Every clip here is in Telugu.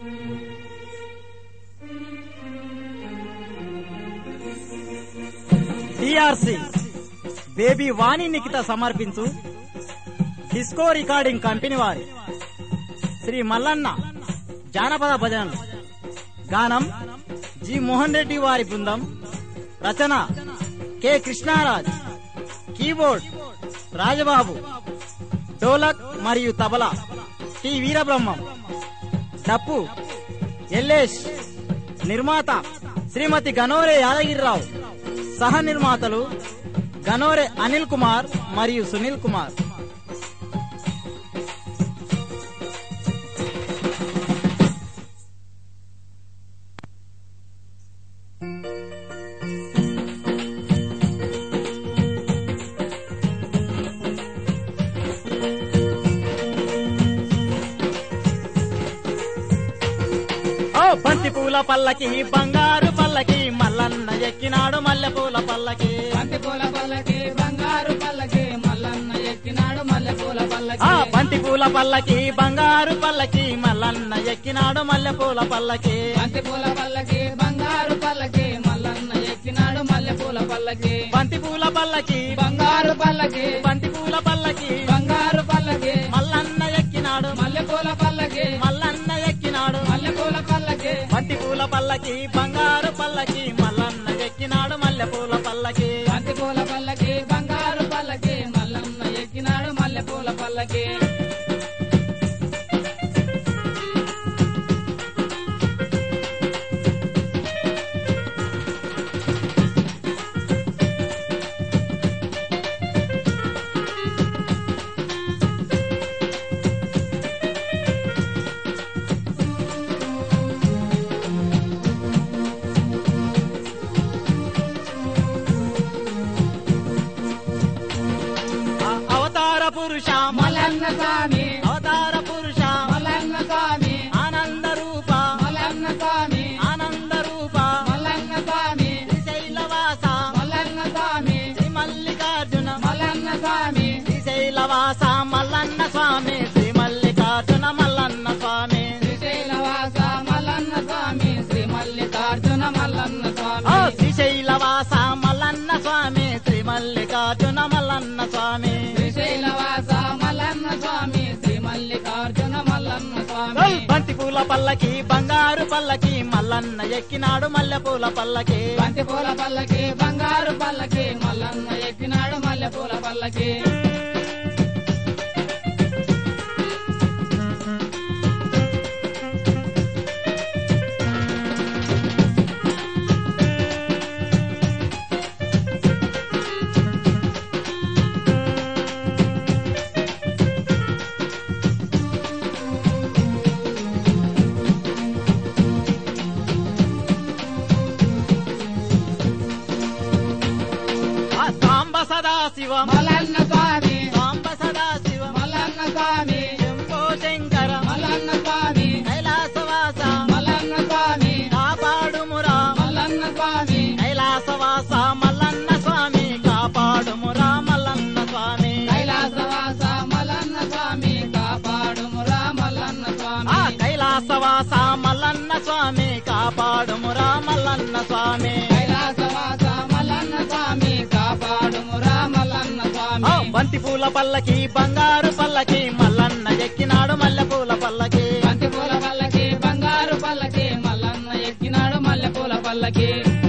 డిఆర్సి బేబీ వాణి నిఖిత సమర్పించు డిస్కో రికార్డింగ్ కంపెనీ వారి శ్రీ మల్లన్న జానపద భజనలు. గానం జి మోహన్ రెడ్డి వారి బృందం. రచన కె కృష్ణారాజ్. కీబోర్డ్ రాజబాబు. డోలక్ మరియు తబలా టి వీరబ్రహ్మం. డప్పు ఎల్లేష్. నిర్మాత శ్రీమతి గనోరే యాదగిరిరావు. సహ నిర్మాతలు గనోరే అనిల్ కుమార్ మరియు సునీల్ కుమార్. బంతి పూల పల్లకి బంగారు పల్లకి మల్లన్న ఎక్కినాడు మల్లెపూల పల్లకి. బంతి పూల పల్లకి బంగారు పల్లకి మల్లన్న ఎక్కినాడు మల్లెపూల పల్లకి. బంతి పూల పల్లకి బంగారు పల్లకి మల్లన్న ఎక్కినాడు మల్లెపూల పల్లకి. బంతి పూల పల్లకి బంగారు పల్లకి మల్లన్న ఎక్కినాడు మల్లెపూల పల్లకి. బంతి పూల పల్లకి బంగారు పల్లకి బంతి పూల పల్లకి బంగారు పల్లకి మల్లన్న ఎక్కినాడు మల్లెపూల పల్లకి. మల్లన్న ఎక్కినాడు మల్లెపూల పల్లకి. బంతి పూల పల్లకి బంగారు పల్లకి మల్లన్న ఎక్కినాడు మల్లెపూల పల్లకి. బంతి పూల పల్లకి బంగారు పల్లకి మల్లన్న ఎక్కినాడు మల్లెపూల పల్లకి. అవతార పురుష మల్లన్న స్వామి. అవతార పురుష మల్లన్న స్వామి. ఆనంద రూప మల్లన్న స్వామి. ఆనంద రూప మల్లన్న స్వామి. శ్రీశైలవాస మల్లన్న స్వామి. శ్రీ మల్లికార్జున మల్లన్న స్వామి. శ్రీశైలవాస మల్లన్న స్వామి. శ్రీ మల్లికార్జున మల్లన్న స్వామి. శ్రీశైలవాస మల్లన్న స్వామి. శ్రీ మల్లికార్జున మల్లన్న స్వామి. శ్రీశైలవాస మల్లన్న స్వామి. శ్రీ మల్లికార్జున మల్లన్న స్వామి. శ్రీశైలవాస మల్లన్న స్వామి. శ్రీ మల్లికార్జున మల్లన్న స్వామి. బంతి పూల పల్లకి బంగారు పల్లకి మల్లన్న ఎక్కినాడు మల్లెపూల పల్లకి. బంతి పూల పల్లకి బంగారు పల్లకి మల్లన్న ఎక్కినాడు మల్లెపూల పల్లకి. సాంబ సదాశివ మల్లన్న స్వామి. సాంబ సదాశివ మల్లన్న స్వామి. శంభో శంకర మల్లన్న స్వామి. కైలాసవాస మల్లన్న స్వామి. కాపాడుమురా మల్లన్న స్వామి. కైలాసవాస మల్లన్న స్వామి. కాపాడుమురా మల్లన్న స్వామి. కైలాసవాస మల్లన్న స్వామి. కాపాడుమురా మల్లన్న స్వామి. కైలాసవాస మల్లన్న స్వామి. కాపాడుమురా మల్లన్న స్వామి. కైలాసవాస మల్లన్న స్వామి. కాపాడుమురా మల్లన్న స్వామి. బంతి పూల పల్లకి బంగారు పల్లకి మల్లన్న ఎక్కినాడు మల్లెపూల పల్లకి. బంతి పూల పల్లకి బంగారు పల్లకి మల్లన్న ఎక్కినాడు మల్లెపూల పల్లకి.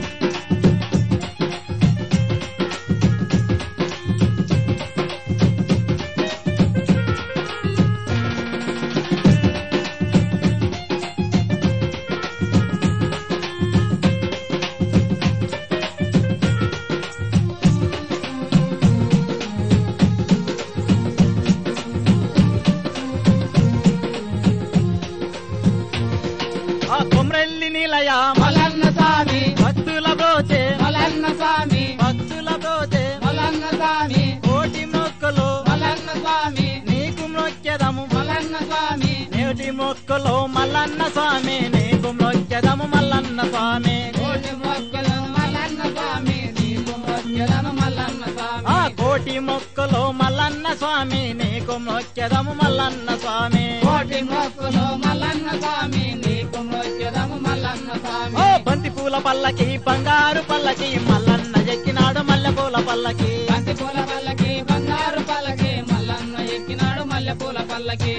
కొమ్రెల్లి నిలయ మల్లన్న స్వామి. భక్తుల బ్రోచే మల్లన్న స్వామి. భక్తుల బ్రోచే మల్లన్న స్వామి. కోటి మొక్కలు మల్లన్న స్వామి. నీకు మొక్కెదము మల్లన్న స్వామి. నేటి మొక్కలు మల్లన్న స్వామి. నీకు మొక్కెదము మల్లన్న స్వామి. కోటి మొక్కలు మల్లన్న స్వామి. నీకు మొక్కెదము మల్లన్న స్వామి. కోటి మొక్కలు మల్లన్న స్వామి. నీకు మొక్కెదము మల్లన్న స్వామి. కోటి మొక్కలు మల్లన్న స్వామి. నీకు పల్లకి బంగారు పల్లకి మల్లన్న ఎక్కినాడు మల్లెపూల పల్లకి బంతి పూల పల్లకి బంగారు పల్లకి మల్లన్న ఎక్కినాడు మల్లెపూల పల్లకి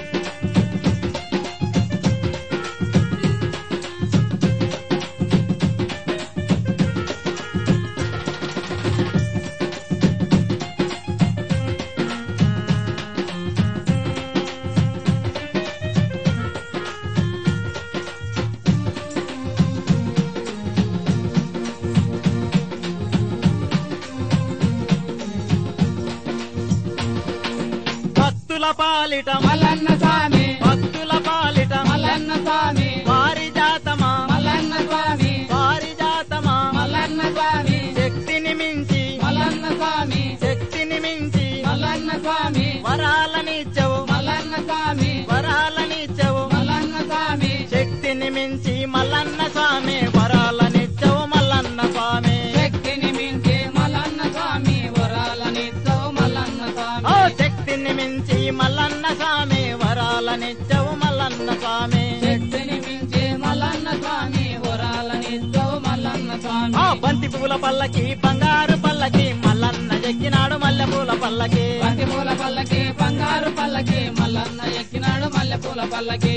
భక్తుల పాలిట మల్లన్న స్వామి భక్తుల పాలిట మల్లన్న స్వామి పారిజాతమా మల్లన్న స్వామి పారిజాతమా మల్లన్న స్వామి శక్తిని మించి మల్లన్న స్వామి శక్తిని మించి మల్లన్న స్వామి వరాలనిచ్చవు మల్లన్న స్వామి వరాలనిచ్చవు మల్లన్న స్వామి శక్తిని మించి మల్లన్న స్వామి వరాలనిచ్చవు మల్లన్న స్వామి శక్తిని మించి మల్లన్న స్వామి వరాలనిచ్చవు మల్లన్న స్వామి ఓ శక్తిని మించి మల్లన్న స్వామి వరాలనిచ్చవు మల్లన్న స్వామి శక్తిని మించి మల్లన్న స్వామి వరాలనిచ్చవు మల్లన్న స్వామి ఆ బంతి పూల పల్లకి బంగారు పల్లకి మల్లన్న ఎక్కినాడు మల్లెపూల పల్లకి బంతి పూల పల్లకి బంగారు పల్లకి మల్లన్న ఎక్కినాడు మల్లెపూల పల్లకి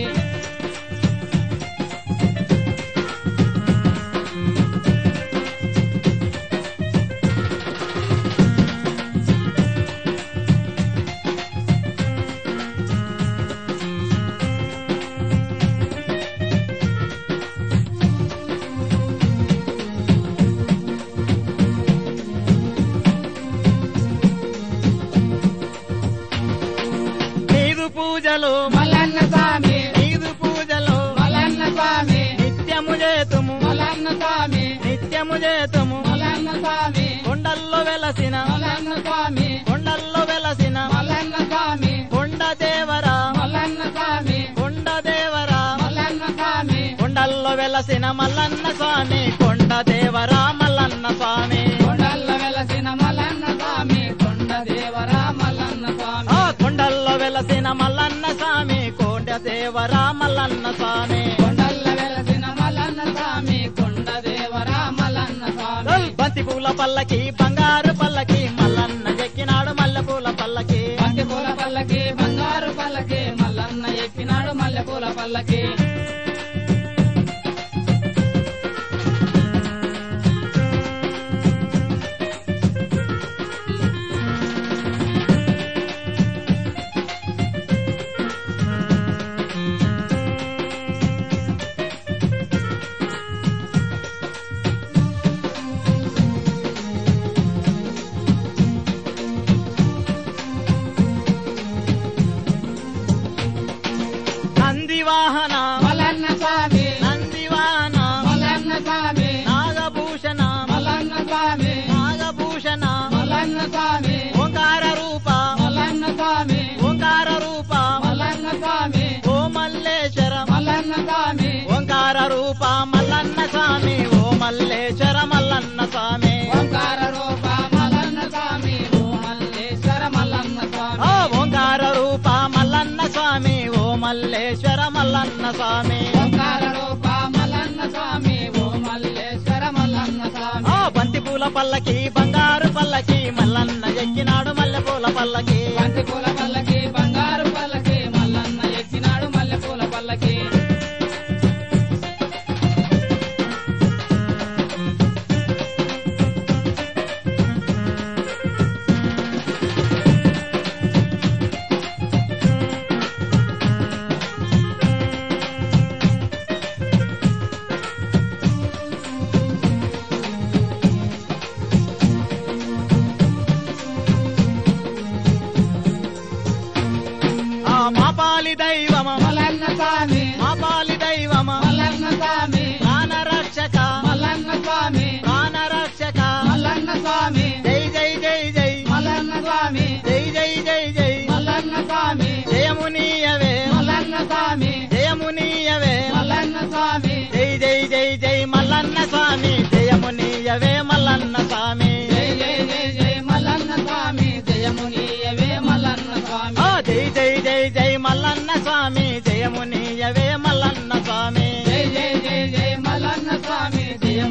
నీదు పూజలు మల్లన్న స్వామి నీదు పూజలు మల్లన్న స్వామి నిత్యము చేతుము మల్లన్న స్వామి నిత్యము చేతుము మల్లన్న స్వామి కొండల్లో వెలసిన మల్లన్న స్వామి కొండల్లో వెలసిన మల్లన్న స్వామి కొండ దేవరా మల్లన్న స్వామి కొండ దేవరా మల్లన్న స్వామి కొండల్లో వెలసిన మల్లన్న స్వామి కొండ దేవరా మల్లన్న స్వామి కొండల్లో వెలసిన మల్లన్న స్వామి కొండ దేవరా మల్లన్న స్వామి ఆ కొండల్లో వెలసిన మల్లన్న స్వామి కొండ దేవరా మల్లన్న స్వామి కొండల్లో వెలసిన మల్లన్న స్వామి కొండ దేవరా మల్లన్న స్వామి బంతి పూల పల్లకి బంగారు పల్లకి మల్లన్న ఎక్కినాడు మల్లెపూల పల్లకి బంతి పూల పల్లకి బంగారు పల్లకి మల్లన్న ఎక్కినాడు మల్లెపూల పల్లకి నందివాహన మల్లన్న స్వామి నందివాహన మల్లన్న స్వామి నాగభూషణ మల్లన్న స్వామి నాగభూషణ మల్లన్న స్వామి ఓంకార రూప మల్లన్న స్వామి ఓంకార రూప మల్లన్న స్వామి ఓ మల్లేశ్వర మల్లన్న స్వామి ఓంకార రూప మల్లన్న స్వామి ఓ మల్లేశ్వర మల్లన్న స్వామి ఓంకార రూప మల్లన్న స్వామి ఓ మల్లేశ్వర మల్లన్న స్వామి ఓ ఓంకార రూప మల్లన్న స్వామి ఓ మల్లేశ్వర మల్లన్న స్వామి ఓంకార రూప మల్లన్న స్వామి ఓ మల్లేశ్వర మల్లన్న స్వామి ఆ బంతి పూల పల్లకి బంగారు పల్లకి మల్లన్న ఎక్కినాడు మల్లెపూల పల్లకి బంతి పూల పల్లకి బంగారు పల్లకి మల్లన్న ఎక్కినాడు మల్లెపూల పల్లకి ఆ మాపాలి దైవమ మల్లన్న స్వామి మాపాలి దైవమ మల్లన్న స్వామి ప్రాణ రక్షక మల్లన్న స్వామి ప్రాణ రక్షక మల్లన్న స్వామి జై జై జై జై మల్లన్న స్వామి జై జై జై జై మల్లన్న స్వామి జయమునీయవే మల్లన్న స్వామి జయమునీయవే మల్లన్న స్వామి జై జై జై జై మల్లన్న స్వామి జయమునీయవే మల్లన్న స్వామి జై జై జై జై మల్లన్న స్వామి జయమునీయవే మల్లన్న స్వామి ఆ జై జై జై జై మల్లన్న స్వామి జయమునీయవే మల్లన్న స్వామి జై జై జై జై మల్లన్న స్వామి జయమునీయవే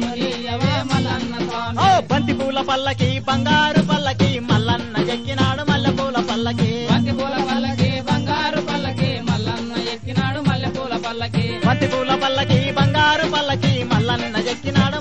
పూల పల్లకి బంగారు పల్లకి మల్లన్న ఎక్కినాడు మల్లెపూల పల్లకి బంతి పూల పల్లకి బంగారు పల్లకి మల్లన్న ఎక్కినాడు మల్లెపూల పల్లకి బంతి పూల పల్లకి బంగారు పల్లకి మల్లన్న ఎక్కినాడు